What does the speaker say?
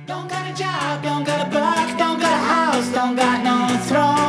Don't got a job, don't got a buck, don't got a house, don't got no throne.